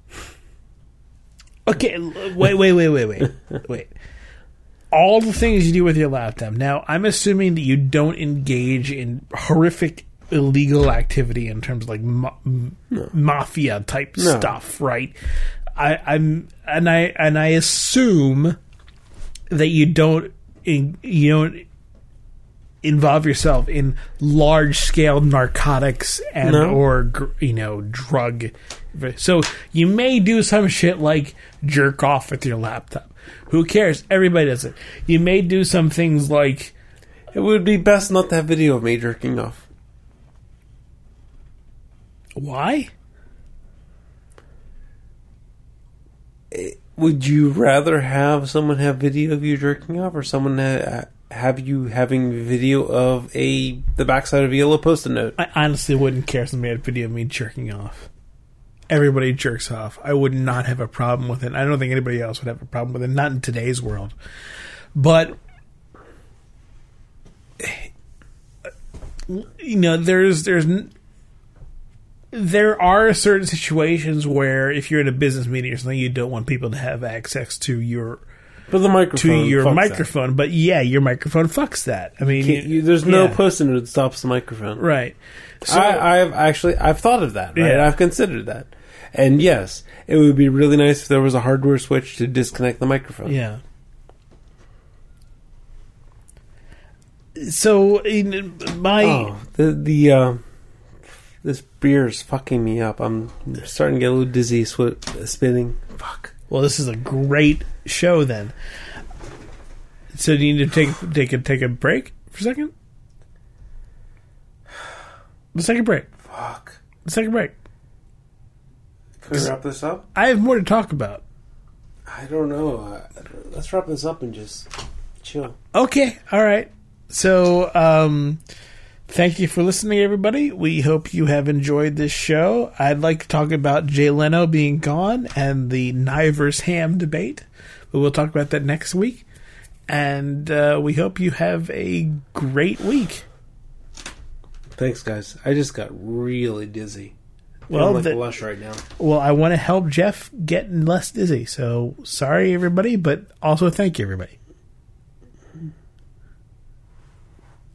Okay, wait. All the things you do with your laptop. Now, I'm assuming that you don't engage in horrific illegal activity in terms of like mafia type stuff, right? I assume that you don't involve yourself in large scale narcotics and or drug. So you may do some shit like jerk off with your laptop. Who cares? Everybody does it. You may do some things like... It would be best not to have video of me jerking off. Why? Would you rather have someone have video of you jerking off, or someone have you having video of the backside of a yellow Post-it note? I honestly wouldn't care if somebody had video of me jerking off. Everybody jerks off. I would not have a problem with it. I don't think anybody else would have a problem with it. Not in today's world. But, there are certain situations where if you're in a business meeting or something, you don't want people to have access to your microphone. But yeah, your microphone fucks that. I mean, there's no Post-it note that stops the microphone. Right. So, I've thought of that. Right, I've considered that, and yes, it would be really nice if there was a hardware switch to disconnect the microphone. Yeah. So this beer's fucking me up. I'm starting to get a little dizzy, spinning. Fuck. Well, this is a great show then. So do you need to take a break for a second? Let's take a break. Fuck. Let's take a break. Can we wrap this up? I have more to talk about. I don't know. Let's wrap this up and just chill. Okay. All right. So, thank you for listening, everybody. We hope you have enjoyed this show. I'd like to talk about Jay Leno being gone and the Nye vs. Ham debate, but we'll talk about that next week. And we hope you have a great week. Thanks, guys. I just got really dizzy. Well, I'm like lush right now. Well, I want to help Jeff get less dizzy. So, sorry, everybody, but also thank you, everybody.